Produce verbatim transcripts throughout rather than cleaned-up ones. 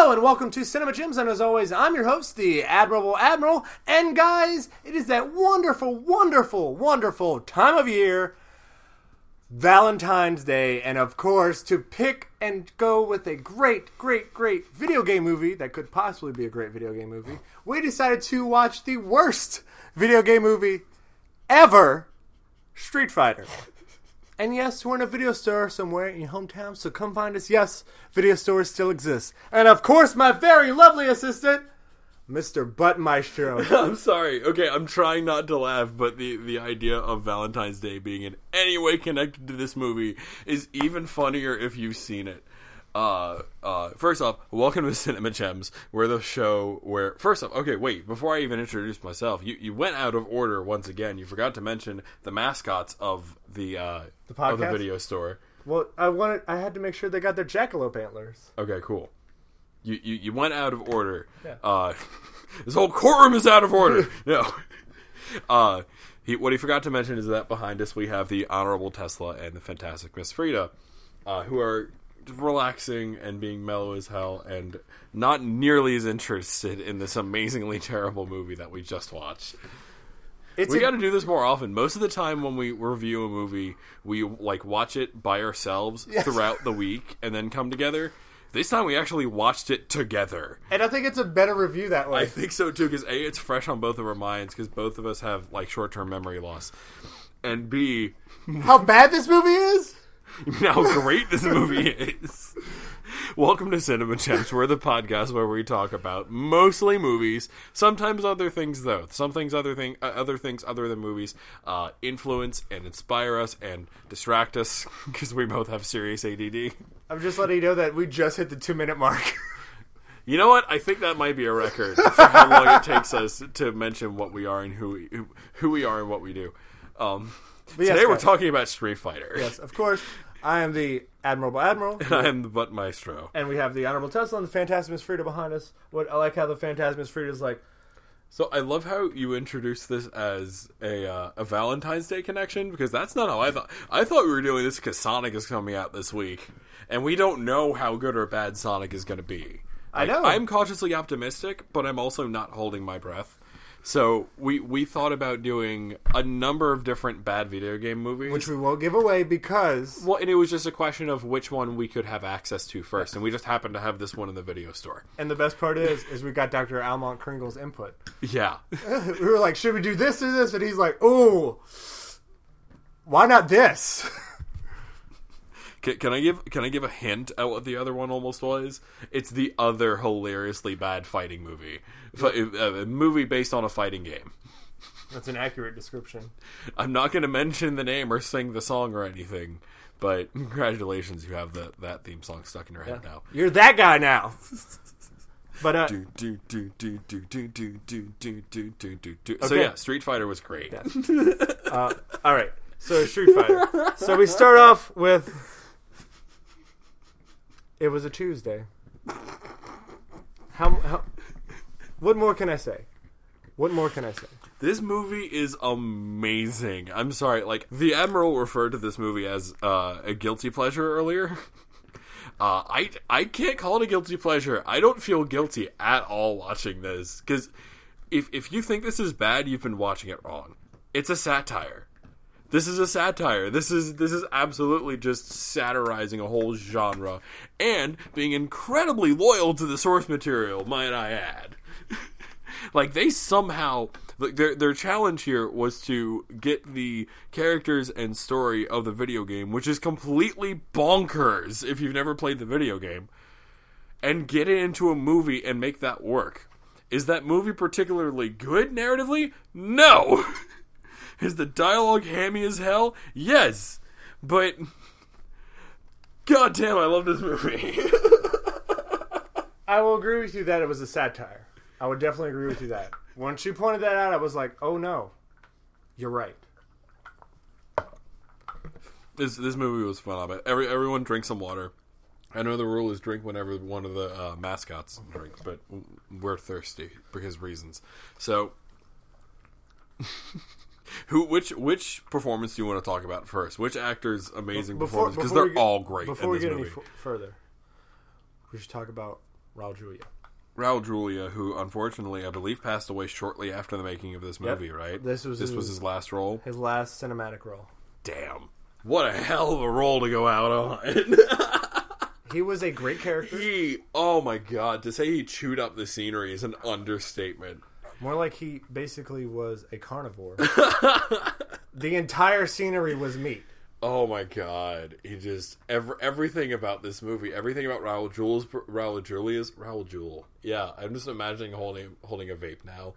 Hello and welcome to Cinema Gems, and as always, I'm your host, the Admirable Admiral, and guys, it is that wonderful, wonderful, wonderful time of year, Valentine's Day, and of course, to pick and go with a great, great, great video game movie that could possibly be a great video game movie, we decided to watch the worst video game movie ever, Street Fighter. And yes, we're in a video store somewhere in your hometown, so come find us. Yes, video stores still exist. And of course, my very lovely assistant, Mister Butt Maestro. I'm sorry. Okay, I'm trying not to laugh, but the, the idea of Valentine's Day being in any way connected to this movie is even funnier if you've seen it. Uh, uh, first off, welcome to Cinema Gems. We're the show where... First off, okay, wait, before I even introduce myself, you, you went out of order once again. You forgot to mention the mascots of the, uh, The podcast? of the video store. Well, I wanted, I had to make sure they got their jackalope antlers. Okay, cool. You, you, you went out of order. Yeah. Uh, this whole courtroom is out of order. No. Uh, he, what he forgot to mention is that behind us we have the Honorable Tesla and the Fantastic Miss Frida, uh, who are relaxing and being mellow as hell and not nearly as interested in this amazingly terrible movie that we just watched. It's we a- got to do this more often. Most of the time when we review a movie, we like watch it by ourselves Yes. throughout the week and then come together. This time we actually watched it together. And I think it's a better review that way. I think so too, because A, it's fresh on both of our minds, because both of us have like short-term memory loss. And B, How bad this movie is? how great this movie is. Welcome to Cinema Gems. We're the podcast where we talk about mostly movies, sometimes other things though. Some things other thing, uh, other things other than movies uh, influence and inspire us and distract us because we both have serious A D D. I'm just letting you know that we just hit the two minute mark. You know what? I think that might be a record for how long it takes us to mention what we are and who we, who, who we are and what we do. Um, But yes, today we're guys. talking about Street Fighter. Yes, of course. I am the Admirable Admiral. And I am the Butt Maestro. And we have the Honorable Tesla and the Fantastic Miss Frida behind us. What I like how the Fantastic Miss Frida is like, So I love how you introduced this as a uh, a Valentine's Day connection, because that's not how I thought. I thought we were doing this because Sonic is coming out this week, and we don't know how good or bad Sonic is going to be. I know. I'm cautiously optimistic, but I'm also not holding my breath. So we, we thought about doing a number of different bad video game movies. which we won't give away because Well, and it was just a question of which one we could have access to first, and we just happened to have this one in the video store. and the best part is is we got Doctor Almont Kringle's input. Yeah. We were like, should we do this or this? And he's like, ooh, why not this? Can, can I give Can I give a hint at what the other one almost was? It's the other hilariously bad fighting movie, F- a, a movie based on a fighting game. That's an accurate description. I'm not going to mention the name or sing the song or anything, but congratulations, you have the, that theme song stuck in your head now. You're that guy now. But uh, Do do do do do do do do do do do do do. So Okay. yeah, Street Fighter was great. uh, all right. So Street Fighter. So we start off with. It was a Tuesday. How, how? What more can I say? What more can I say? This movie is amazing. I'm sorry, like, the Admiral referred to this movie as uh, a guilty pleasure earlier. Uh, I, I can't call it a guilty pleasure. I don't feel guilty at all watching this. Because if, if you think this is bad, you've been watching it wrong. It's a satire. This is a satire. This is this is absolutely just satirizing a whole genre. And being incredibly loyal to the source material, might I add. Like, they somehow... Like, their their challenge here was to get the characters and story of the video game, which is completely bonkers if you've never played the video game, and get it into a movie and make that work. Is that movie particularly good narratively? No! Is the dialogue hammy as hell? Yes! But... God damn, I love this movie. I will agree with you that it was a satire. I would definitely agree with you that. Once you pointed that out, I was like, oh no, you're right. This this movie was phenomenal. Every everyone drink some water. I know the rule is drink whenever one of the uh, mascots drinks, but we're thirsty because reasons. So, who which which performance do you want to talk about first? Which actor's amazing Before- performance? Because before they're we get- all great Before in we this get movie. any f- further, we should talk about Raul Julia. Raul Julia, who unfortunately I believe passed away shortly after the making of this movie, Yep. right? This was this his, was his last role. His last cinematic role. Damn. What a hell of a role to go out on. He was a great character. He, oh my god, to say he chewed up the scenery is an understatement. More like he basically was a carnivore. The entire scenery was meat. Oh my god, he just every, everything about this movie, everything about Raul Julia's Raul Julia's Raul Jul. Yeah, I'm just imagining holding holding a vape now.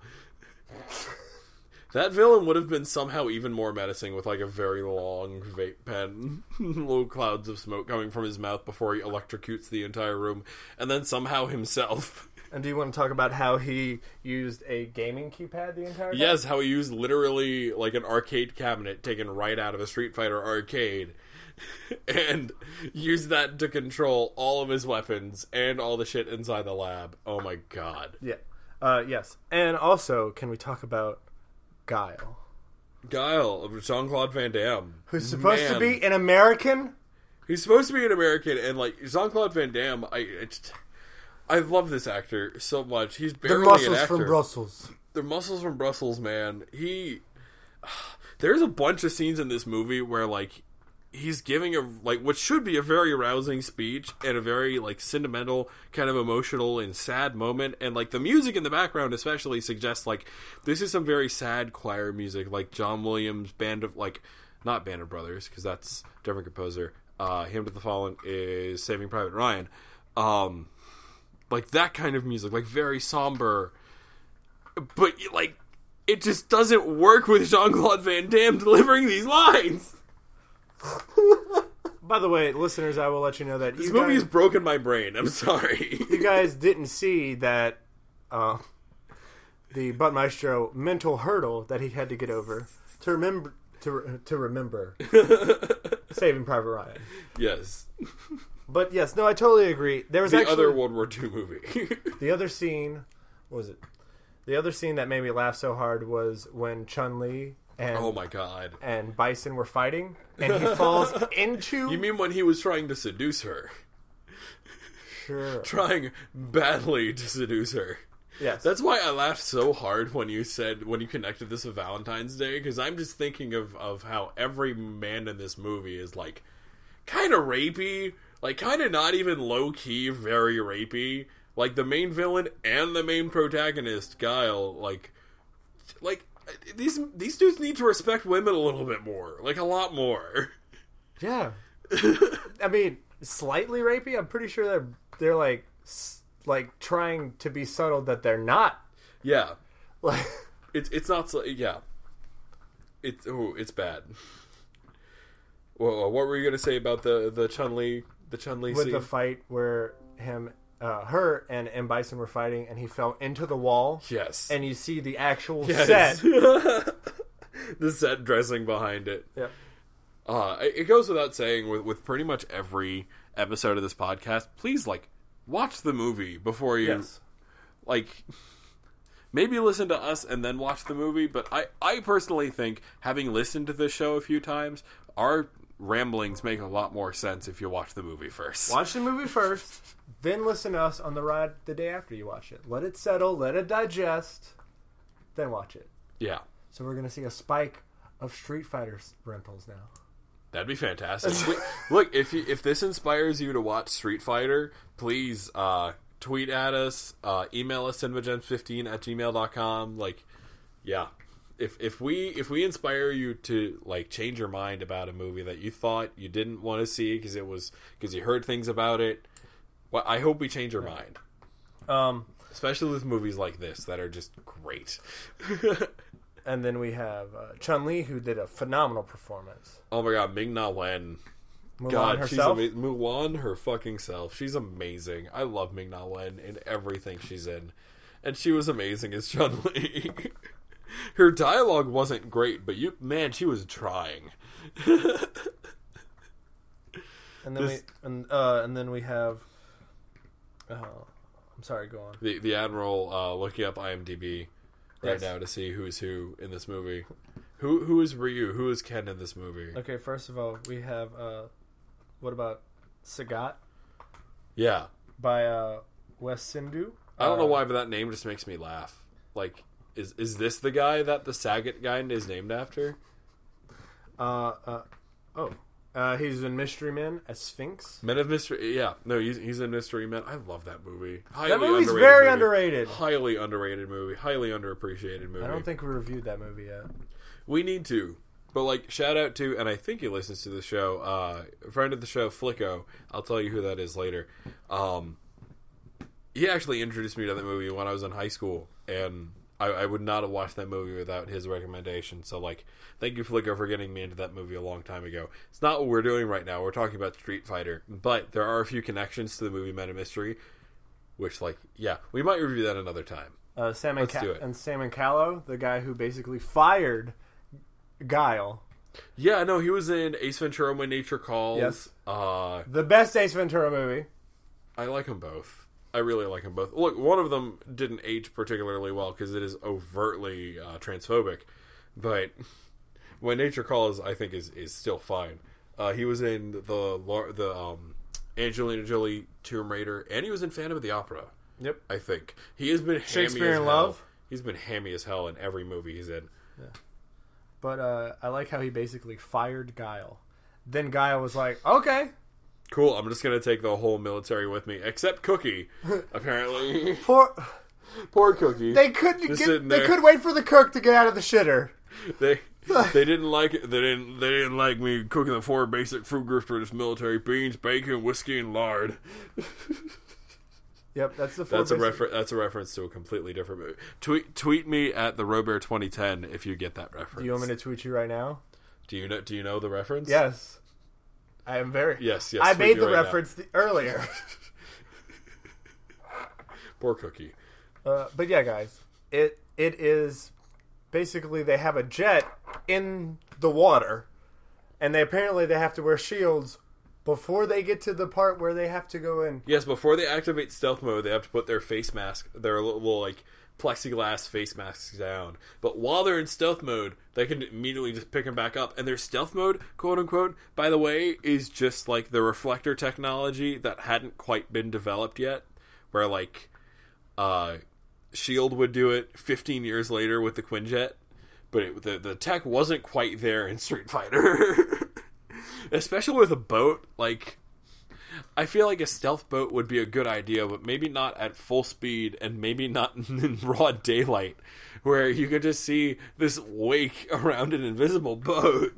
That villain would have been somehow even more menacing with like a very long vape pen, little clouds of smoke coming from his mouth before he electrocutes the entire room, and then somehow himself. And do you want to talk about how he used a gaming keypad the entire time? Yes, how he used literally like an arcade cabinet taken right out of a Street Fighter arcade and used that to control all of his weapons and all the shit inside the lab. Oh my god. Yeah. Uh, yes. And also, can we talk about Guile? Guile of Jean-Claude Van Damme. Who's supposed Man. to be an American? He's supposed to be an American, and like Jean-Claude Van Damme, I it's, I love this actor so much. He's barely The muscles an actor. from Brussels. The muscles from Brussels, man. He, there's a bunch of scenes in this movie where like he's giving a like what should be a very rousing speech and a very like sentimental, kind of emotional and sad moment, and like the music in the background especially suggests like this is some very sad choir music, like John Williams' Band of like not Band of Brothers because that's a different composer. Uh, Hymn to the Fallen is Saving Private Ryan. Um, like that kind of music, like very somber, but like it just doesn't work with Jean-Claude Van Damme delivering these lines. By the way, listeners, I will let you know that This you movie guys, has broken my brain. I'm sorry. you guys didn't see that uh, the Butt Maestro mental hurdle that he had to get over to remember to to remember Saving Private Ryan. Yes. But yes, no, I totally agree. There was The actually other World War Two movie. the other scene. What was it? The other scene that made me laugh so hard was when Chun-Li and Oh my god. and Bison were fighting, and he falls into. You mean when he was trying to seduce her? Sure. Trying badly to seduce her. Yes. That's why I laughed so hard when you said, when you connected this with Valentine's Day, because I'm just thinking of, of how every man in this movie is, like, kind of rapey, like, kind of not even low-key very rapey. Like, the main villain and the main protagonist, Guile, like, like, these these dudes need to respect women a little bit more. Like, a lot more. Yeah. I mean, slightly rapey. I'm pretty sure they're they're like s- like trying to be subtle that they're not. Yeah. Like It's it's not so, yeah. It's, oh, it's bad. Well, what were you going to say about the, the Chun-Li, the Chun-Li with scene? the fight where him, uh, her, and M. Bison were fighting, and he fell into the wall. Yes. And you see the actual Yes. set. The set dressing behind it. Yeah. Uh, it it goes without saying with, with pretty much every episode of this podcast, please, like, watch the movie before you, Yes. like, maybe listen to us and then watch the movie, but I, I personally think, having listened to this show a few times, our ramblings make a lot more sense if you watch the movie first. Watch the movie first, then listen to us on the ride the day after you watch it. Let it settle, let it digest, then watch it. Yeah. So we're going to see a spike of Street Fighter rentals now. That'd be fantastic. We- Look, if you, if this inspires you to watch Street Fighter, please uh, tweet at us, uh, email us cinemagems fifteen at gmail dot com. Like, yeah. If if we if we inspire you to like change your mind about a movie that you thought you didn't want to see because it was because you heard things about it, well, I hope we change your mind. Um, Especially with movies like this that are just great. and then we have uh, Chun-Li, who did a phenomenal performance. Oh my god, Ming Na Wen. Mulan God, herself. she's amazing. Mulan, her fucking self. She's amazing. I love Ming Na Wen in everything she's in. And she was amazing as Chun-Li. Her dialogue wasn't great, but you, man, she was trying. And then This- we and uh, and then we have. Uh, I'm sorry. Go on. The the Admiral uh, looking up IMDb right Yes. now to see who's who in this movie. Who who is Ryu? Who is Ken in this movie? Okay, first of all, we have. Uh, what about Sagat Yeah. by uh, Wes Sindhu. I don't Uh, know why, but that name just makes me laugh. Like, is is this the guy that the Saget guy is named after? Uh, uh, oh. Uh, he's in Mystery Men as Sphinx. Men of Mystery. Yeah, no, he's he's in Mystery Men. I love that movie. Highly That movie's underrated very movie. underrated. Highly underrated movie. Highly underappreciated movie. I don't think we reviewed that movie yet. We need to. But, like, shout out to, and I think he listens to the show, uh, a friend of the show, Flicko. I'll tell you who that is later. Um, he actually introduced me to that movie when I was in high school, and I, I would not have watched that movie without his recommendation. So, like, thank you, Flicko, for getting me into that movie a long time ago. It's not what we're doing right now. We're talking about Street Fighter, but there are a few connections to the movie Men of Mystery, which, like, yeah, we might review that another time. Uh, Sam and, Let's Ca- do it. and Sam and Callow, the guy who basically fired Guile. Yeah, no, he was in Ace Ventura: When Nature Calls. Yes. Uh, The best Ace Ventura movie. I like them both. I really like them both. Look, one of them didn't age particularly well because it is overtly uh, transphobic, but When Nature Calls, I think, is is still fine. Uh, he was in the the um, Angelina Jolie Tomb Raider, and he was in Phantom of the Opera. Yep. I think he has been Shakespeare hammy as in hell. Love. He's been hammy as hell in every movie he's in. Yeah. But uh, I like how he basically fired Guile. Then Guile was like, okay. Cool, I'm just gonna take the whole military with me, except Cookie. Apparently, Poor, poor Cookie. they couldn't Just get, sitting they there. could wait for the cook to get out of the shitter. They they didn't like it. They didn't they didn't like me cooking the four basic food groups for this military: beans, bacon, whiskey, and lard. Yep, that's the four That's a basic- refer- That's a reference to a completely different movie. Tweet tweet me at the Robert twenty ten if you get that reference. Do you want me to tweet you right now? Do you know? Do you know the reference? Yes. I am very... Yes. Yes. I tweet made me the right now. reference the, earlier. Poor Cookie. Uh, but yeah, guys, it it is basically they have a jet in the water, and they apparently they have to wear shields before they get to the part where they have to go in. Yes. Before they activate stealth mode, they have to put their face mask, their little, little like plexiglass face masks down. But while they're in stealth mode, they can immediately just pick them back up. And their stealth mode, quote unquote, by the way, is just like the reflector technology that hadn't quite been developed yet, where like uh, Shield would do it fifteen years later with the Quinjet, but it, the the tech wasn't quite there in Street Fighter. Especially with a boat, like, I feel like a stealth boat would be a good idea, but maybe not at full speed and maybe not in broad daylight, where you could just see this wake around an invisible boat.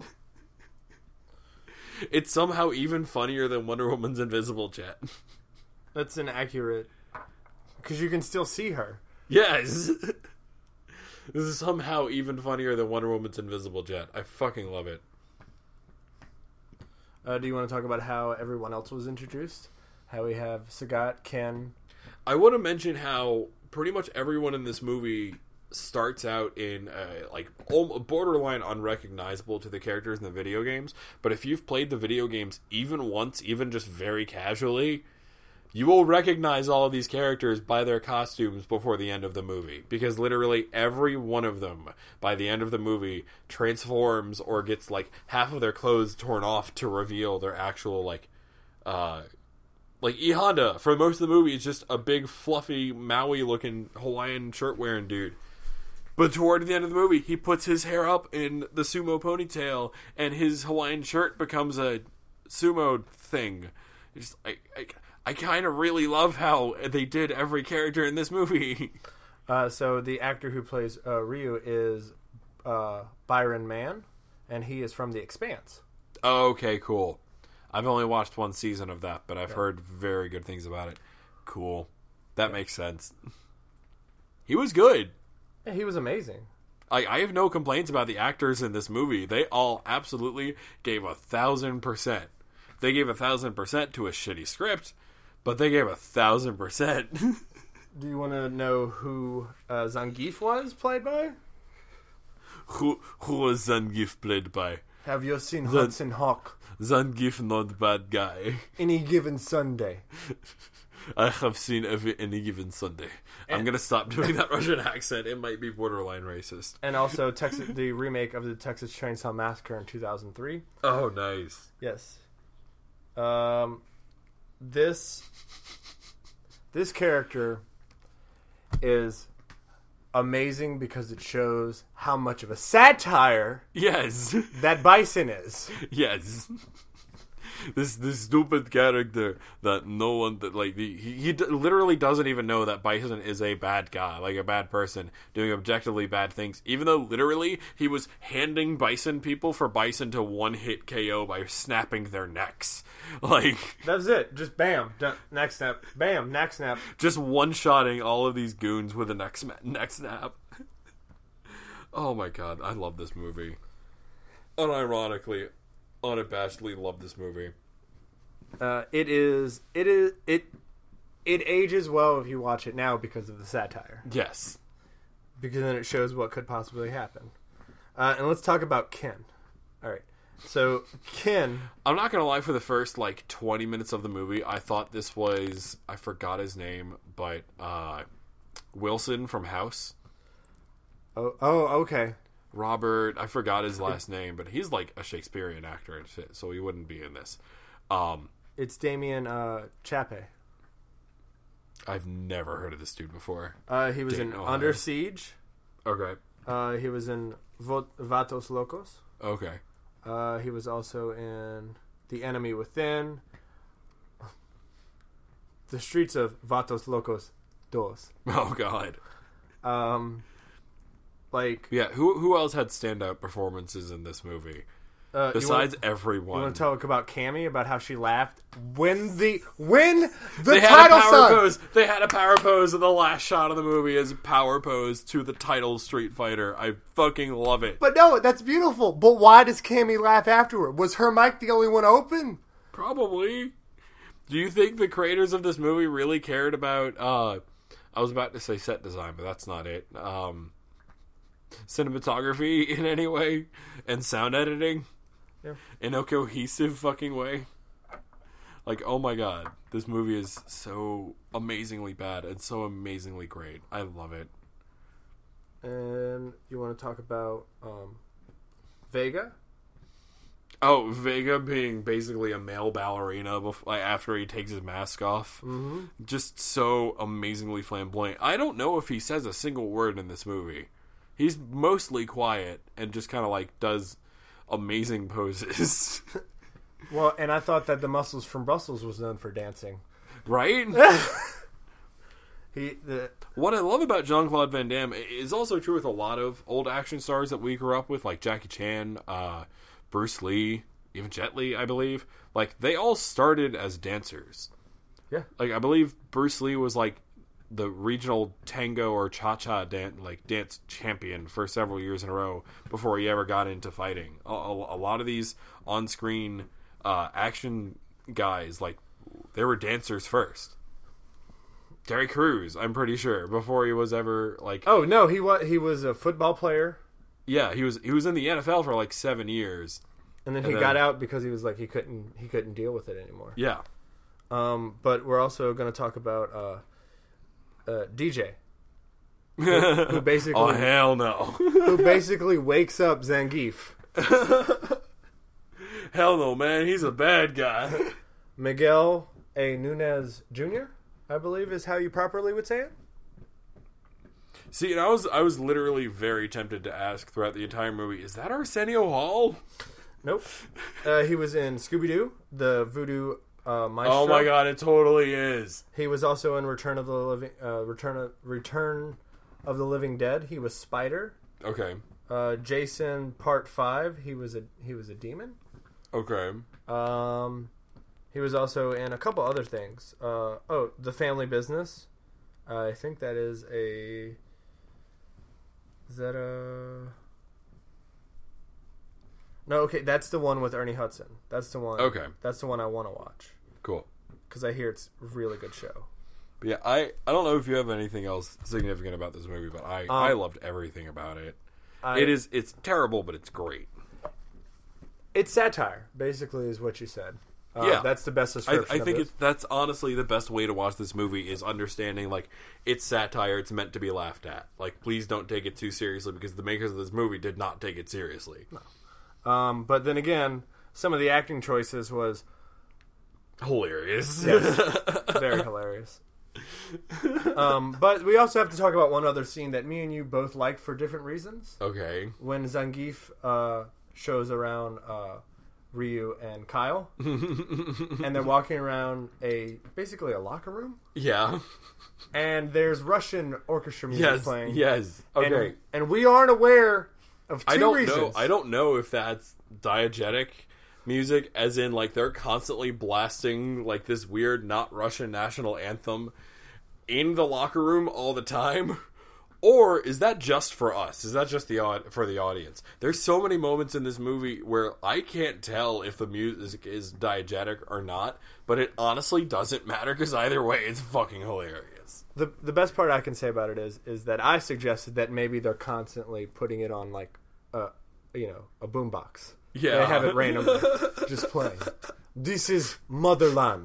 It's somehow even funnier than Wonder Woman's invisible jet. That's inaccurate because you can still see her. Yes! This is somehow even funnier than Wonder Woman's invisible jet. I fucking love it. Uh, do you want to talk about how everyone else was introduced? How we have Sagat, Ken. I want to mention how pretty much everyone in this movie starts out in uh, like al- borderline unrecognizable to the characters in the video games. But if you've played the video games even once, even just very casually, you will recognize all of these characters by their costumes before the end of the movie. Because literally every one of them, by the end of the movie, transforms or gets, like, half of their clothes torn off to reveal their actual, like, uh... Like, E. Honda, for most of the movie, is just a big, fluffy, Maui-looking Hawaiian shirt-wearing dude. But toward the end of the movie, he puts his hair up in the sumo ponytail, and his Hawaiian shirt becomes a sumo thing. It's just, I... I I kind of really love how they did every character in this movie. Uh, so the actor who plays uh, Ryu is uh, Byron Mann, and he is from The Expanse. Okay, cool. I've only watched one season of that, but I've yeah. heard very good things about it. Cool. That yeah. makes sense. He was good. Yeah, he was amazing. I, I have no complaints about the actors in this movie. They all absolutely gave a thousand percent. They gave a thousand percent to a shitty script, but they gave a thousand percent. Do you want to know who uh, Zangief was played by? Who who was Zangief played by? Have you seen Zan- Hudson Hawk? Zangief not bad guy. Any given Sunday. I have seen every any given Sunday. And I'm gonna stop doing that Russian accent. It might be borderline racist. And also Texas, the remake of the Texas Chainsaw Massacre in two thousand three. Oh, nice. Yes. Um, this this character is amazing because it shows how much of a satire Yes. that Bison is. Yes. This this stupid character that no one that like he he d- literally doesn't even know that Bison is a bad guy, like a bad person doing objectively bad things. Even though literally he was handing Bison people for Bison to one hit K O by snapping their necks, like That's it. Just bam, done. Neck snap, bam, neck snap. just one shotting all of these goons with a neck sma- neck snap. Oh my god, I love this movie. Unironically, unabashedly love this movie. Uh, it is. It is. It. It ages well if you watch it now because of the satire. Yes. Because then it shows what could possibly happen. Uh, and let's talk about Ken. All right. So Ken. I'm not gonna lie. For the first like twenty minutes of the movie, I thought this was I forgot his name, but uh, Wilson from House. Oh. Oh. Okay. Robert. I forgot his last name, but he's like a Shakespearean actor and shit, so he wouldn't be in this. Um, It's Damien uh, Chappe. I've never heard of this dude before. Uh, he was Didn't in know Under that. Siege. Okay. Uh, he was in Vo- Vatos Locos. Okay. Uh, he was also in The Enemy Within. The Streets of Vatos Locos Dos. Oh god. Um, like, Yeah. Who who else had standout performances in this movie uh, besides you want, everyone? you want to talk about Cammy, about how she laughed when the when the They had title a power song. pose. They had a power pose in the last shot of the movie as a power pose to the title Street Fighter. I fucking love it. But no, that's beautiful. But why does Cammy laugh afterward? Was her mic the only one open? Probably. Do you think the creators of this movie really cared about? Uh, I was about to say set design, but that's not it. Um, cinematography in any way and sound editing Yeah. in a cohesive fucking way. Like, oh my god, this movie is so amazingly bad and so amazingly great. I love it. And you want to talk about um, Vega? Oh, Vega being basically a male ballerina before, like, after he takes his mask off. Mm-hmm. Just so amazingly flamboyant. I don't know if he says a single word in this movie. He's mostly quiet and just kind of like does amazing poses. Well, and I thought that the Muscles from Brussels was known for dancing. Right? He the What I love about Jean-Claude Van Damme is also true with a lot of old action stars that we grew up with, like Jackie Chan, uh, Bruce Lee, even Jet Li, I believe. Like, they all started as dancers. Yeah. Like, I believe Bruce Lee was, like, the regional tango or cha-cha dan- like dance champion for several years in a row before he ever got into fighting. A, a, a lot of these on-screen uh, action guys, like, they were dancers first. Terry Crews, I'm pretty sure, before he was ever, like... oh no, he was he was a football player, Yeah, he was he was in the N F L for, like, seven years. and then he And then- got out because he was like he couldn't he couldn't deal with it anymore. Yeah. Um, but we're also going to talk about uh, uh, D J, who basically Oh, hell no. who basically wakes up Zangief. Hell no, man. He's a bad guy. Miguel A. Nunez Junior, I believe is how you properly would say it. See, and I was I was literally very tempted to ask throughout the entire movie, is that Arsenio Hall? Nope. Uh, he was in Scooby-Doo, the Voodoo uh, Maestro. Oh my god, it totally is. He was also in Return of the Living uh, Return of Return of the Living Dead. He was Spider. Okay. Uh, Jason Part Five. He was a he was a demon. Okay. Um, he was also in a couple other things. Uh, oh, The Family Business. Uh, I think that is a. Is that a? No, okay, that's the one with Ernie Hudson. That's the one. Okay. That's the one I want to watch Cool. because I hear it's a really good show. But yeah, I, I don't know if you have anything else significant about this movie, but I, Um, I loved everything about it. I, it is it's terrible, but it's great. It's satire, basically, is what you said. Uh, Yeah. that's the best I, description. I of think it. it's that's honestly the best way to watch this movie is understanding like it's satire. It's meant to be laughed at. Like, please don't take it too seriously because the makers of this movie did not take it seriously. Um, but then again, some of the acting choices was Hilarious. Yes. very hilarious. um, but we also have to talk about one other scene that me and you both liked for different reasons. Okay. When Zangief uh, shows around uh, Ryu and Kyle, and they're walking around a basically a locker room. Yeah. And there's Russian orchestra music yes, playing. Yes. Okay. And, and we aren't aware of two I don't reasons. know. I don't know if that's diegetic music, as in like they're constantly blasting like this weird not Russian national anthem in the locker room all the time, or is that just for us? Is that just the aud- for the audience? There's so many moments in this movie where I can't tell if the music is diegetic or not, but it honestly doesn't matter because either way, it's fucking hilarious. The the best part I can say about it is is that I suggested that maybe they're constantly putting it on like a you know a boombox. Yeah, they have it randomly just playing. This is Motherland.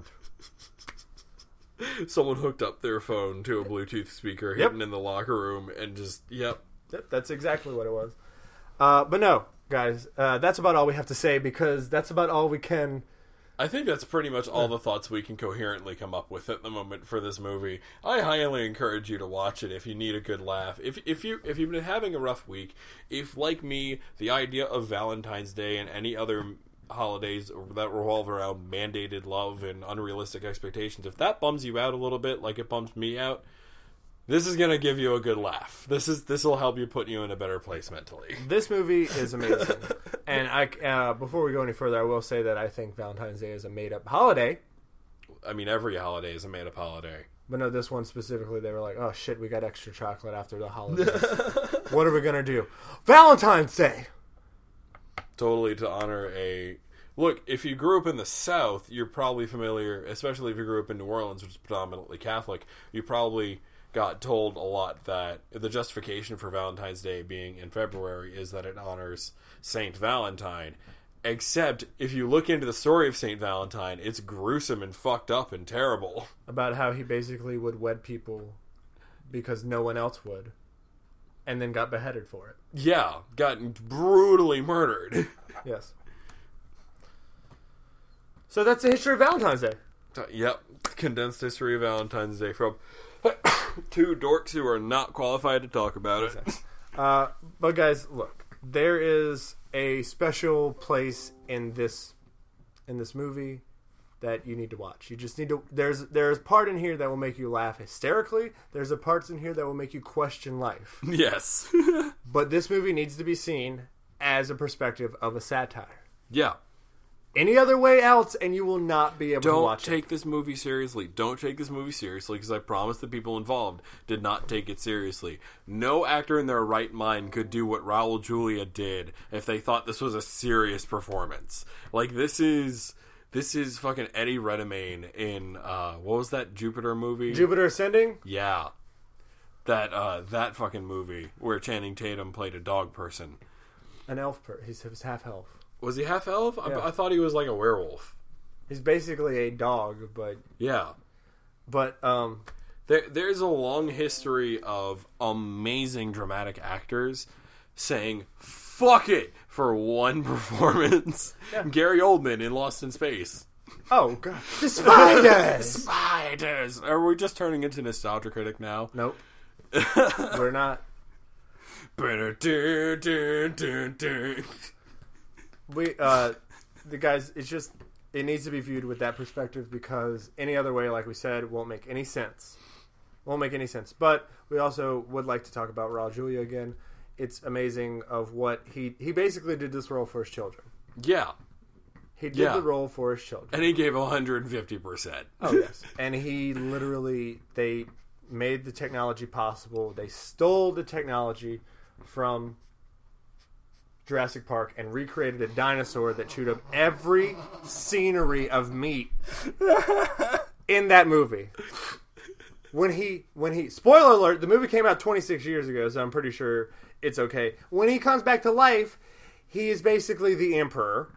Someone hooked up their phone to a Bluetooth speaker Yep. hidden in the locker room and just yep. Yep, that's exactly what it was. Uh, but no, guys, uh, that's about all we have to say because that's about all we can. I think that's pretty much all the thoughts we can coherently come up with at the moment for this movie. I highly encourage you to watch it if you need a good laugh. If if you if you've been having a rough week, if like me, the idea of Valentine's Day and any other holidays that revolve around mandated love and unrealistic expectations, if that bums you out a little bit like it bums me out, this is going to give you a good laugh. This is this will help you put you in a better place mentally. This movie is amazing. And I, uh, before we go any further, I will say that I think Valentine's Day is a made-up holiday. I mean, every holiday is a made-up holiday. But no, this one specifically, they were like, oh shit, we got extra chocolate after the holidays. What are we going to do? Valentine's Day! Totally to honor a... Look, if you grew up in the South, you're probably familiar, especially if you grew up in New Orleans, which is predominantly Catholic, you probably got told a lot that the justification for Valentine's Day being in February is that it honors Saint Valentine. Except, if you look into the story of Saint Valentine, it's gruesome and fucked up and terrible. About how he basically would wed people because no one else would. And then got beheaded for it. Yeah, gotten brutally murdered. Yes. So that's the history of Valentine's Day. Yep, condensed history of Valentine's Day from two dorks who are not qualified to talk about it. Exactly. Uh, but guys, look, there is a special place in this in this movie that you need to watch. You just need to. There's there's a part in here that will make you laugh hysterically. There's a parts in here that will make you question life. Yes. But this movie needs to be seen as a perspective of a satire. Yeah. Any other way else, and you will not be able Don't to watch take it. this movie seriously. Don't take this movie seriously, because I promise the people involved did not take it seriously. No actor in their right mind could do what Raul Julia did if they thought this was a serious performance. Like, this is... This is fucking Eddie Redmayne in, uh, what was that Jupiter movie? Jupiter Ascending? Yeah. That, uh, that fucking movie where Channing Tatum played a dog person. An elf. Per- he's, he's half elf. Was he half elf? Yeah. I, I thought he was like a werewolf. He's basically a dog, but... Yeah. But, um... There, there's a long history of amazing dramatic actors saying, fuck it, for one performance. Yeah. Gary Oldman in Lost in Space. Oh, God. The spiders! Spiders! Are we just turning into Nostalgia Critic now? Nope. We're not. We, uh, the guys, it's just, it needs to be viewed with that perspective because any other way, like we said, won't make any sense. Won't make any sense. But we also would like to talk about Raul Julia again. It's amazing of what he, he basically did this role for his children. Yeah. He did Yeah. the role for his children. And he gave one hundred fifty percent. Oh, yes. And he literally, they made the technology possible. They stole the technology from Jurassic Park and recreated a dinosaur that chewed up every scenery of meat in that movie. When he, when he, spoiler alert, the movie came out twenty-six years ago, so I'm pretty sure it's okay. When he comes back to life, he is basically the Emperor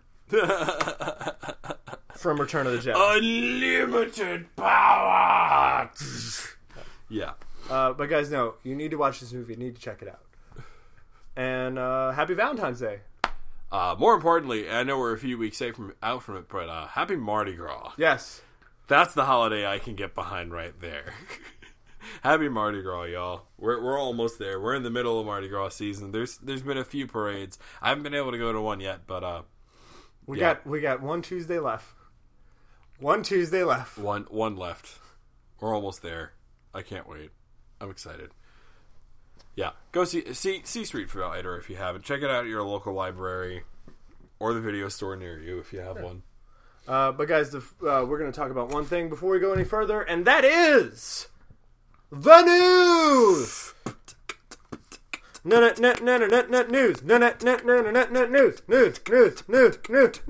from Return of the Jedi. Unlimited power! Yeah. Uh, but guys, no, you need to watch this movie. You need to check it out. And uh, happy Valentine's Day. Uh, more importantly, I know we're a few weeks out from, out from it, but uh, happy Mardi Gras. Yes. That's the holiday I can get behind right there. Happy Mardi Gras, y'all. We're we're almost there. We're in the middle of Mardi Gras season. There's there's been a few parades. I haven't been able to go to one yet, but uh, we yeah. got we got one Tuesday left. One Tuesday left. One one left. We're almost there. I can't wait. I'm excited. Yeah, go see see see Street Fighter if you haven't. Check it out at your local library or the video store near you if you have yeah. one. Uh, but guys, the, uh, we're going to talk about one thing before we go any further, and that is the news. No, no, no, no, no, no, no, news. No, no, no, no, no, no, news, news, news, news, news,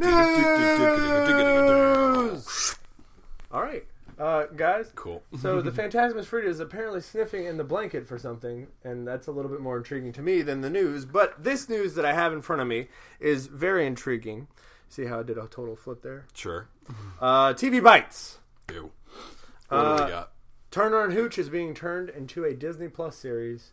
news. All right, uh, guys. Cool. So the Phantasmus Fruit is apparently sniffing in the blanket for something, and that's a little bit more intriguing to me than the news. But this news that I have in front of me is very intriguing. See how I did a total flip there? Sure. Uh, T V Bites. Ew. What uh, do we got? Turner and Hooch is being turned into a Disney Plus series.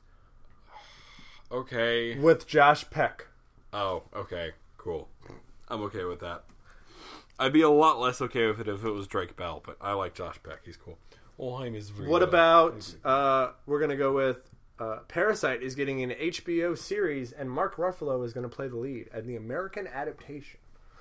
Okay. With Josh Peck. Oh, okay. Cool. I'm okay with that. I'd be a lot less okay with it if it was Drake Bell, but I like Josh Peck. He's cool. Olheim is very What about, uh, we're going to go with uh, Parasite is getting an H B O series, and Mark Ruffalo is going to play the lead at the American adaptation.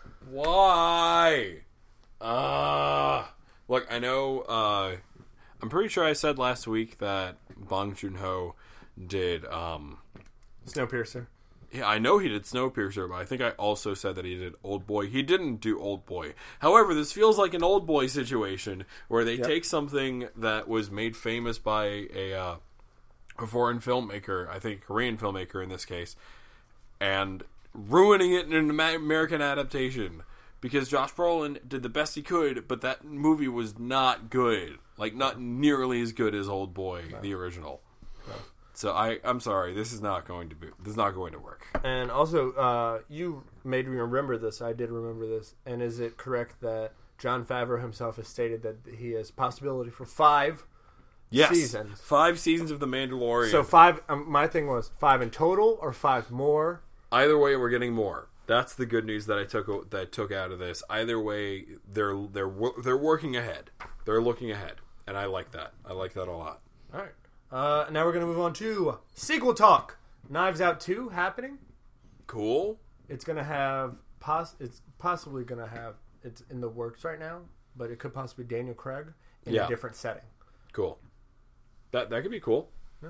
Why? Ah. Uh, look, I know, uh, I'm pretty sure I said last week that Bong Joon-ho did, um... Snowpiercer. Yeah, I know he did Snowpiercer, but I think I also said that he did Old Boy. He didn't do Old Boy. However, this feels like an Old Boy situation where they yep. take something that was made famous by a, uh, a foreign filmmaker, I think a Korean filmmaker in this case, and ruining it in an American adaptation. Because Josh Brolin did the best he could, but that movie was not good. Like, not nearly as good as Old Boy, no. the original. No. So I, I'm sorry, this is not going to be. This is not going to work. And also, uh, you made me remember this. I did remember this. And is it correct that Jon Favreau himself has stated that he has possibility for five yes. seasons? Five seasons of The Mandalorian. So five. Um, my thing was five in total or five more. Either way, we're getting more. That's the good news that I took that I took out of this. Either way, they're they're they're working ahead. They're looking ahead, and I like that. I like that a lot. All right. Uh, now we're going to move on to sequel talk. Knives Out two happening. Cool. It's going to have pos- It's possibly going to have. It's in the works right now, but it could possibly be Daniel Craig in yeah. a different setting. Cool. That that could be cool. Yeah.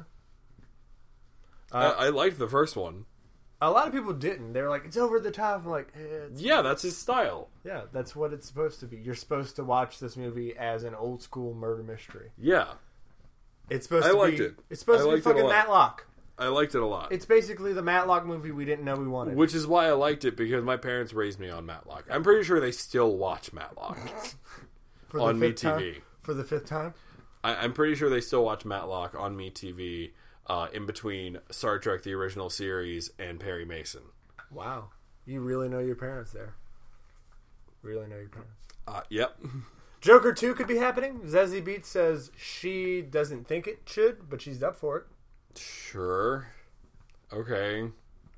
Uh, I, I liked the first one. A lot of people didn't. They were like, "It's over the top." I'm like, eh, it's "Yeah, that's his style." Yeah, that's what it's supposed to be. You're supposed to watch this movie as an old school murder mystery. Yeah. It's supposed I to liked be. it. It's supposed I to be fucking Matlock. I liked it a lot. It's basically the Matlock movie we didn't know we wanted. Which is why I liked it, because my parents raised me on Matlock. I'm pretty sure they still watch Matlock For on the fifth MeTV. Time? For the fifth time? I, I'm pretty sure they still watch Matlock on MeTV uh, in between Star Trek: The Original Series and Perry Mason. Wow, you really know your parents there. Really know your parents. Uh, yep. Joker two could be happening. Zazie Beetz says she doesn't think it should, but she's up for it. Sure. Okay.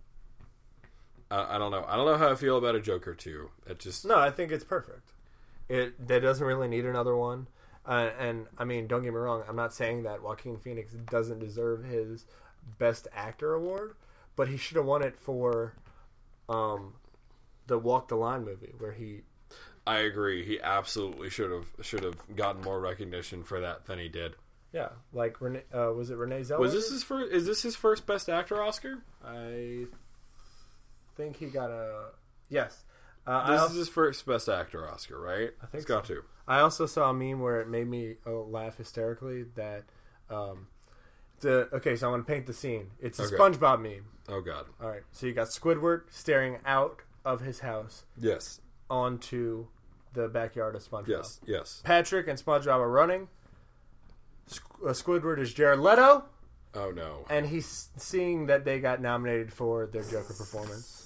Uh, I don't know. I don't know how I feel about a Joker two. It just no. I think it's perfect. It that doesn't really need another one. Uh, and I mean, don't get me wrong. I'm not saying that Joaquin Phoenix doesn't deserve his Best Actor award, but he should have won it for um, the Walk the Line movie where he. I agree. He absolutely should have should have gotten more recognition for that than he did. Yeah, like Renee, uh, was it Renee Zellweger? Was this his first? Is this his first Best Actor Oscar? I think he got a yes. Uh, this also, is his first Best Actor Oscar, right? I think it's got so. to. I also saw a meme where it made me uh, laugh hysterically. That um, the okay, so I'm gonna paint the scene. It's a okay. SpongeBob meme. Oh God! All right, so you got Squidward staring out of his house. Yes. Onto the backyard of SpongeBob. Yes. Yes. Patrick and SpongeBob are running. Squ- uh, Squidward is Jared Leto. Oh no! And he's seeing that they got nominated for their Joker performance.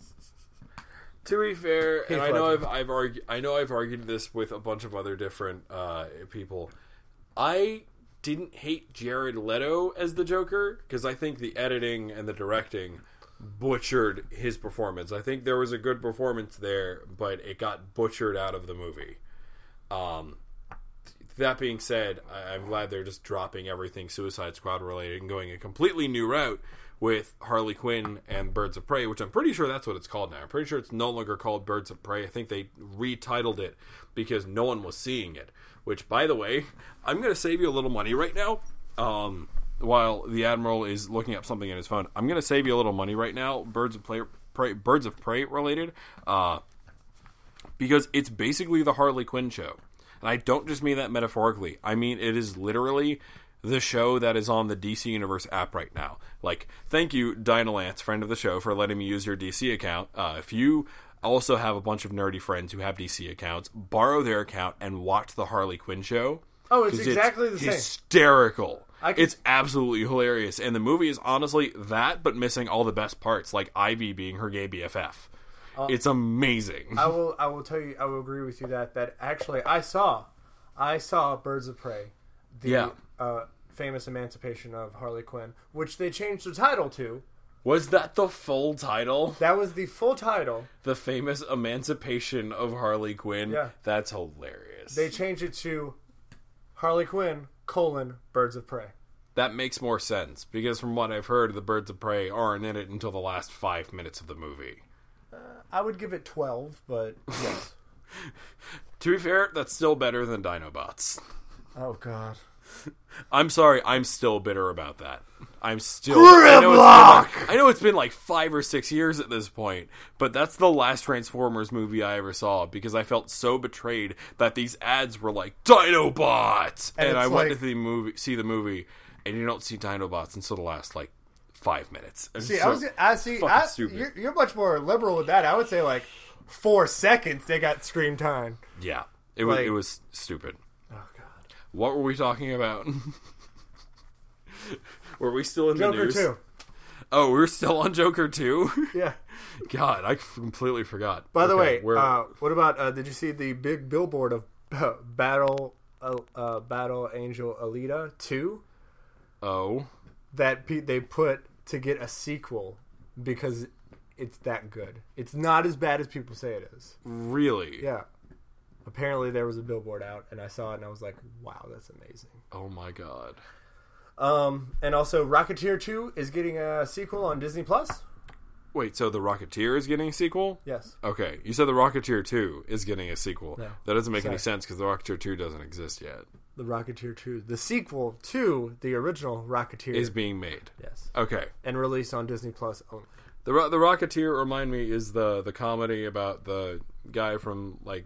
To be fair, Heath and I know Ledger. I've I've argued I know I've argued this with a bunch of other different uh, people. I didn't hate Jared Leto as the Joker because I think the editing and the directing butchered his performance. I think there was a good performance there, but it got butchered out of the movie. Um, that being said, I, I'm glad they're just dropping everything Suicide Squad related and going a completely new route with Harley Quinn and Birds of Prey, which I'm pretty sure that's what it's called now. I'm pretty sure it's no longer called Birds of Prey. I think they retitled it because no one was seeing it. Which, by the way, I'm going to save you a little money right now. Um, while the Admiral is looking up something in his phone, I'm going to save you a little money right now. Birds of Prey, Prey Birds of Prey related, uh, because it's basically the Harley Quinn show, and I don't just mean that metaphorically. I mean it is literally the show that is on the D C Universe app right now. Like, thank you, Dynalance, friend of the show, for letting me use your D C account. Uh, if you also have a bunch of nerdy friends who have D C accounts, borrow their account and watch the Harley Quinn show. Oh, it's exactly the same. Hysterical. I can... It's absolutely hilarious. And the movie is honestly that, but missing all the best parts, like Ivy being her gay B F F. Uh, it's amazing. I will I will tell you, I will agree with you that, that actually I saw, I saw Birds of Prey, the yeah. uh, famous emancipation of Harley Quinn, which they changed the title to. Was that the full title? That was the full title. The famous emancipation of Harley Quinn? Yeah. That's hilarious. They changed it to Harley Quinn, colon, Birds of Prey. That makes more sense, because from what I've heard, the Birds of Prey aren't in it until the last five minutes of the movie. Uh, I would give it twelve, but yes. To be fair, that's still better than Dinobots. Oh, God. I'm sorry, I'm still bitter about that. I'm still... I know, like, I know it's been like five or six years at this point, but that's the last Transformers movie I ever saw, because I felt so betrayed that these ads were like, Dinobots! And, and I went like, to the movie, see the movie, and you don't see Dinobots until the last, like, five minutes. I'm see, so I was... I see, I, you're, you're much more liberal with that. I would say, like, four seconds they got screen time. Yeah. It like, was, it was stupid. Oh, God. What were we talking about? Were we still in Joker the news? two. Oh, we're still on Joker two? Yeah. God, I completely forgot. By the okay, way, uh, what about, uh, did you see the big billboard of uh, Battle uh, uh, Battle Angel Alita two? Oh. That pe- they put to get a sequel because it's that good. It's not as bad as people say it is. Really? Yeah. Apparently there was a billboard out, and I saw it, and I was like, wow, that's amazing. Oh, my God. Um, and also, Rocketeer two is getting a sequel on Disney Plus. Wait, so The Rocketeer is getting a sequel? Yes. Okay, you said The Rocketeer two is getting a sequel. No. That doesn't make Sorry. any sense, because The Rocketeer two doesn't exist yet. The Rocketeer two. The sequel to the original Rocketeer. Is being made. Yes. Okay. And released on Disney Plus only. The the Rocketeer, remind me, is the, the comedy about the guy from, like...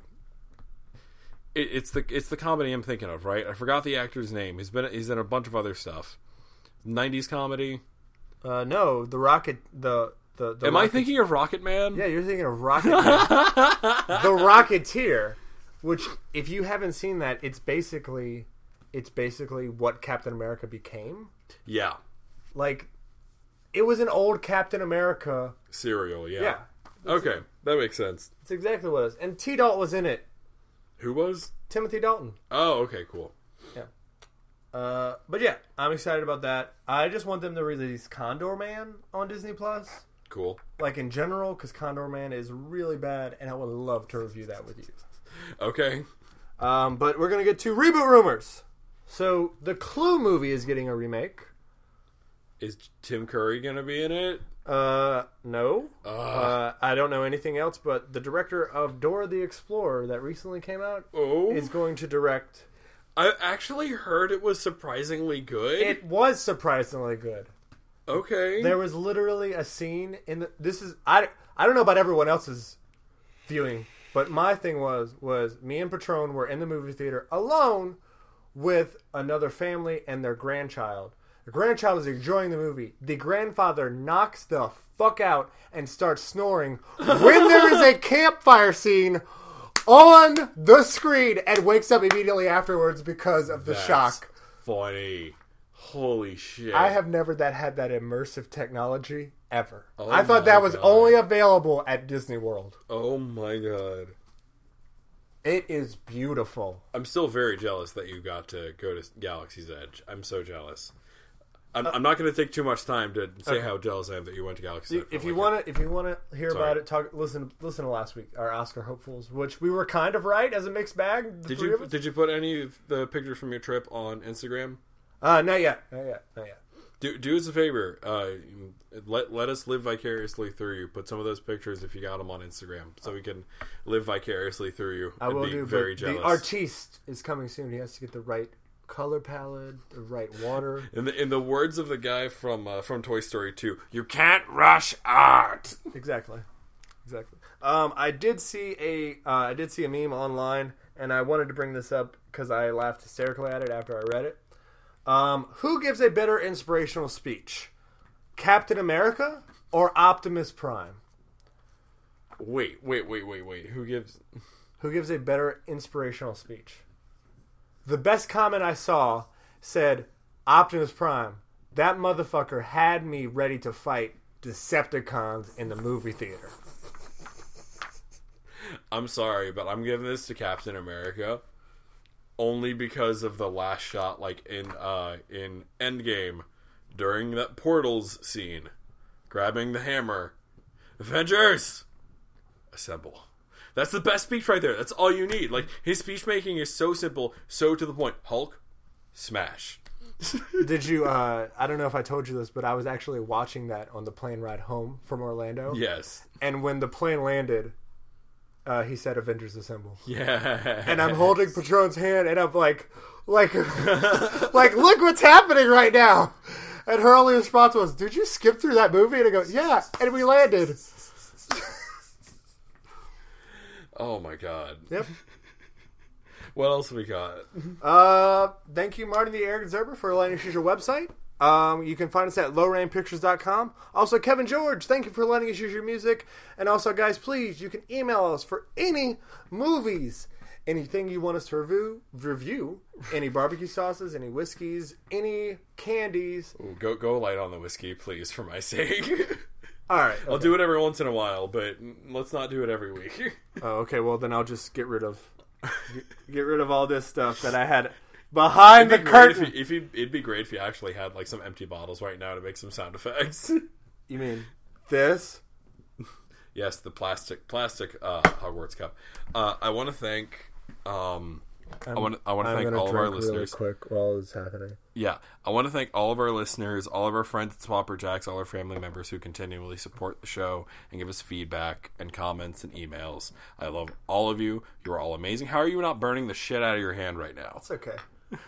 It, it's the it's the comedy I'm thinking of, right? I forgot the actor's name. He's been he's in a bunch of other stuff. nineties comedy? Uh, no, the Rocket... The, the, the Am Rocket, I thinking of Rocket Man? Yeah, you're thinking of Rocket Man. The Rocketeer, which, if you haven't seen that, it's basically... It's basically what Captain America became. Yeah. Like, it was an old Captain America... Serial, yeah. Yeah. Okay, that makes sense. It's exactly what it is. And T. Dalton was in it. Who was? Timothy Dalton. Oh, okay, cool. Yeah. Uh, but yeah, I'm excited about that. I just want them to release Condor Man on Disney Plus. Cool. Like in general, because Condor Man is really bad, and I would love to review that with you. Okay. Um, but we're going to get to reboot rumors. So, the Clue movie is getting a remake. Is Tim Curry going to be in it? Uh, no. Uh, uh, I don't know anything else, but the director of Dora the Explorer that recently came out oh. is going to direct... I actually heard it was surprisingly good. It was surprisingly good. Okay. There was literally a scene in the... This is... I, I don't know about everyone else's viewing, but my thing was, was me and Patron were in the movie theater alone with another family and their grandchild. The grandchild is enjoying the movie. The grandfather knocks the fuck out and starts snoring when there is a campfire scene on the screen and wakes up immediately afterwards because of the That's shock. Funny. Holy shit. I have never that had that immersive technology ever. Oh I thought that was God. only available at Disney World. Oh my God. It is beautiful. I'm still very jealous that you got to go to Galaxy's Edge. I'm so jealous. I'm, I'm not going to take too much time to say Okay. how jealous I am that you went to Galaxy. If you want to, if you want to hear Sorry. about it, talk. Listen, listen to last week our Oscar hopefuls, which we were kind of right as a mixed bag. The Did three you of us. did you put any of the pictures from your trip on Instagram? Uh, not yet, not yet, not yet. Do do us a favor. Uh, let let us live vicariously through you. Put some of those pictures if you got them on Instagram, so we can live vicariously through you. I and will be do. very but jealous. The artiste is coming soon. He has to get the right color palette, the right water. In the in the words of the guy from uh, from Toy Story two, you can't rush art. Exactly, exactly. Um, I did see a uh, I did see a meme online, and I wanted to bring this up because I laughed hysterically at it after I read it. Um, who gives a better inspirational speech, Captain America or Optimus Prime? Wait, wait, wait, wait, wait. Who gives? Who gives a better inspirational speech? The best comment I saw said, Optimus Prime, that motherfucker had me ready to fight Decepticons in the movie theater. I'm sorry, but I'm giving this to Captain America only because of the last shot, like in uh in Endgame, during that portals scene, grabbing the hammer. Avengers, assemble. That's the best speech right there. That's all you need. Like, his speech making is so simple, so to the point. Hulk, smash. Did you, uh, I don't know if I told you this, but I was actually watching that on the plane ride home from Orlando. Yes. And when the plane landed, uh, he said, Avengers Assemble. Yeah. And I'm holding Patron's hand, and I'm like, like, like, look what's happening right now. And her only response was, did you skip through that movie? And I go, yeah. And we landed. Oh my god. Yep. What else we got? Uh, thank you, Martin the Eric Zerber, for letting us use your website. Um, you can find us at low rain pictures dot com. Also, Kevin George, thank you for letting us use your music. And also, guys, please, you can email us for any movies, anything you want us to review, review any barbecue sauces, any whiskeys, any candies. Ooh, go go light on the whiskey, please, for my sake. All right. I'll okay. do it every once in a while, but let's not do it every week. Oh, okay, well, then I'll just get rid of get rid of all this stuff that I had behind the It'd be great curtain. If you, if you, it'd be great if you actually had like some empty bottles right now to make some sound effects. You mean this? Yes, the plastic plastic uh, Hogwarts cup. Uh, I want to thank. Um, I want I want to thank all of our listeners. Really quick while it's happening. Yeah, I want to thank all of our listeners, all of our friends at Swapper Jacks, all our family members who continually support the show and give us feedback and comments and emails. I love all of you. You are all amazing. How are you not burning the shit out of your hand right now? It's okay.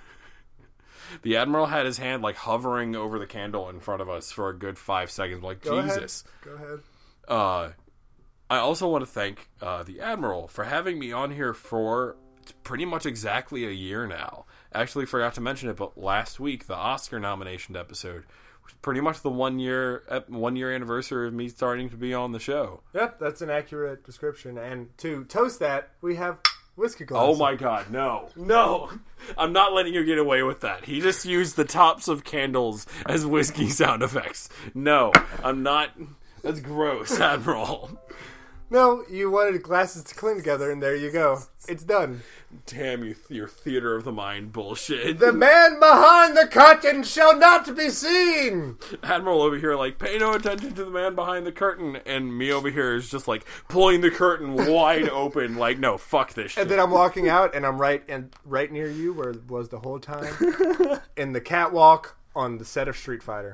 The Admiral had his hand like hovering over the candle in front of us for a good five seconds. Like, Go Jesus. Ahead. Go ahead. Uh, I also want to thank uh, the Admiral for having me on here for pretty much exactly a year now. Actually, forgot to mention it, but last week the Oscar nomination episode was pretty much the one year one year anniversary of me starting to be on the show. Yep, that's an accurate description. And to toast that, we have whiskey glasses. Oh my God, no, no! I'm not letting you get away with that. He just used the tops of candles as whiskey sound effects. No, I'm not. That's gross, Admiral. No, you wanted glasses to cling together, and there you go. It's done. Damn you, your theater of the mind bullshit. The man behind the curtain shall not be seen! Admiral over here like, pay no attention to the man behind the curtain, and me over here is just like pulling the curtain wide open like, no, fuck this shit. And then I'm walking out, and I'm right and right near you, where it was the whole time, in the catwalk on the set of Street Fighter.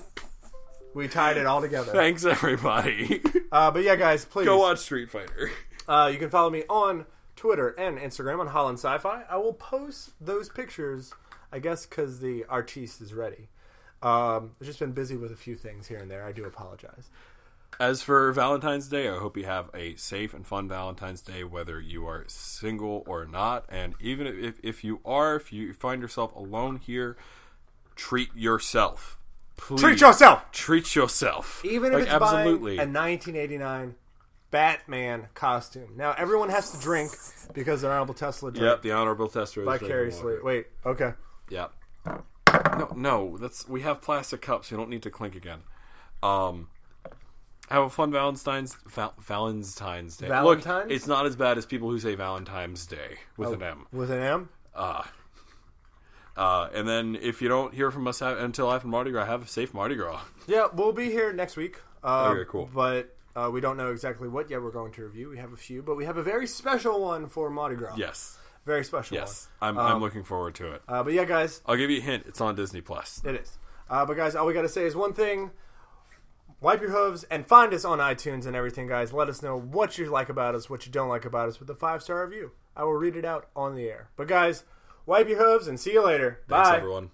We tied it all together. Thanks, everybody. Uh, but yeah, guys, please. Go watch Street Fighter. Uh, you can follow me on Twitter and Instagram on Holland Sci-Fi. I will post those pictures, I guess, because the artiste is ready. Um, I've just been busy with a few things here and there. I do apologize. As for Valentine's Day, I hope you have a safe and fun Valentine's Day, whether you are single or not. And even if, if you are, if you find yourself alone here, treat yourself. Please. Treat yourself! Treat yourself. Even if like, it's absolutely. buying a nineteen eighty-nine Batman costume. Now, everyone has to drink because the Honorable Tesla drank Yep, the Honorable Tesla is vicariously. Wait, okay. Yep. No, no, that's we have plastic cups. You don't need to clink again. Um, have a fun Valentine's Val, Valentine's Day. Valentine's? Look, it's not as bad as people who say Valentine's Day with Oh, an M. With an M? Uh, Uh, and then if you don't hear from us ha- until after Mardi Gras, have a safe Mardi Gras. Yeah, we'll be here next week. Uh, Okay, cool. But uh, we don't know exactly what yet we're going to review. We have a few, but we have a very special one for Mardi Gras. Yes. Very special Yes. one. I'm, Um, I'm looking forward to it. Uh, but yeah, guys, I'll give you a hint. It's on Disney Plus. it is. Uh, but guys, all we got to say is one thing. Wipe your hooves and find us on iTunes and everything, guys. Let us know what you like about us, what you don't like about us with a five-star review. I will read it out on the air. But guys, wipe your hooves and see you later. Thanks, Bye. everyone.